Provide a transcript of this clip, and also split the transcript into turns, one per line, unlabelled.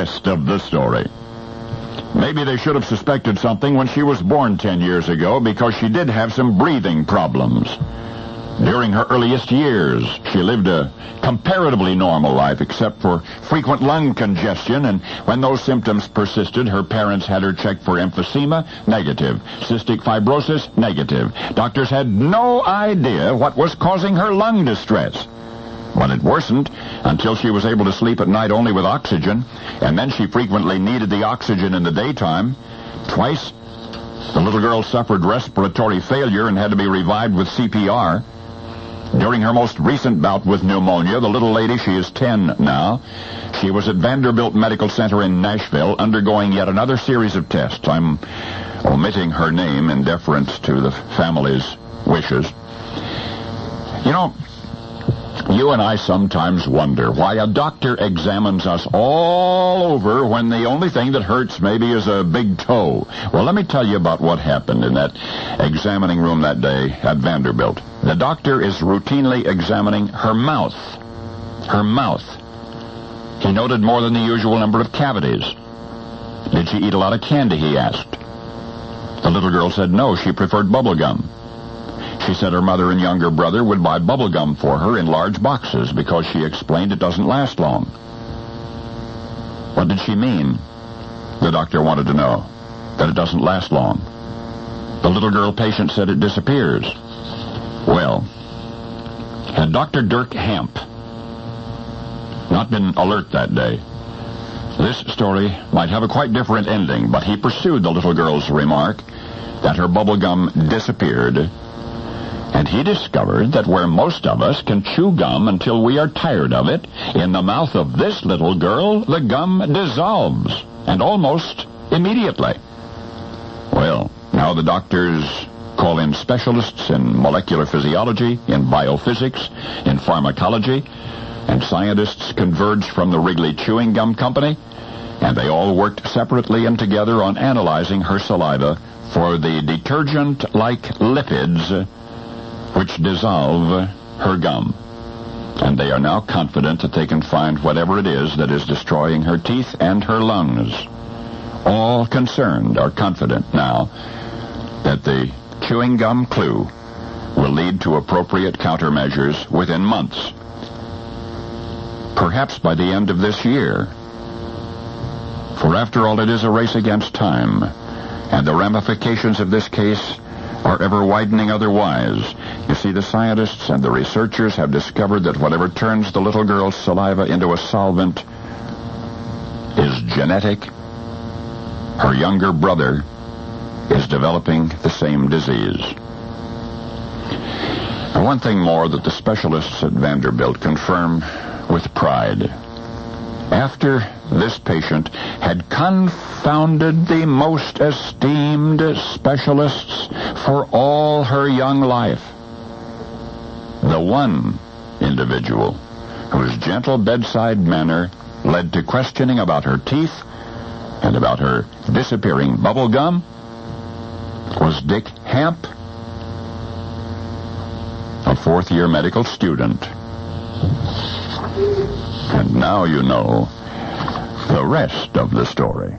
rest of the story. Maybe they should have suspected something when she was born 10 years ago, because she did have some breathing problems. During her earliest years, she lived a comparatively normal life, except for frequent lung congestion, and when those symptoms persisted, her parents had her checked for emphysema, negative. Cystic fibrosis, negative. Doctors had no idea what was causing her lung distress. But it worsened until she was able to sleep at night only with oxygen, and then she frequently needed the oxygen in the daytime. Twice, the little girl suffered respiratory failure and had to be revived with CPR. During her most recent bout with pneumonia, the little lady, she is 10 now, she was at Vanderbilt Medical Center in Nashville undergoing yet another series of tests. I'm omitting her name in deference to the family's wishes. You know, you and I sometimes wonder why a doctor examines us all over when the only thing that hurts maybe is a big toe. Well, let me tell you about what happened in that examining room that day at Vanderbilt. The doctor is routinely examining her mouth. Her mouth. He noted more than the usual number of cavities. Did she eat a lot of candy, he asked. The little girl said no, she preferred bubble gum. She said her mother and younger brother would buy bubble gum for her in large boxes because she explained it doesn't last long. What did she mean? The doctor wanted to know. That it doesn't last long. The little girl patient said it disappears. Well, had Dr. Dirk Hamp not been alert that day, this story might have a quite different ending, but he pursued the little girl's remark that her bubble gum disappeared. And he discovered that where most of us can chew gum until we are tired of it, in the mouth of this little girl, the gum dissolves, and almost immediately. Well, now the doctors call in specialists in molecular physiology, in biophysics, in pharmacology, and scientists converged from the Wrigley Chewing Gum Company, and they all worked separately and together on analyzing her saliva for the detergent-like lipids which dissolve her gum. And they are now confident that they can find whatever it is that is destroying her teeth and her lungs. All concerned are confident now that the chewing gum clue will lead to appropriate countermeasures within months. Perhaps by the end of this year. For after all, it is a race against time, and the ramifications of this case are ever widening otherwise. You see, the scientists and the researchers have discovered that whatever turns the little girl's saliva into a solvent is genetic. Her younger brother is developing the same disease. And one thing more that the specialists at Vanderbilt confirm with pride. After this patient had confounded the most esteemed specialists for all her young life, the one individual whose gentle bedside manner led to questioning about her teeth and about her disappearing bubble gum was Dick Hamp, a fourth-year medical student. And now you know the rest of the story.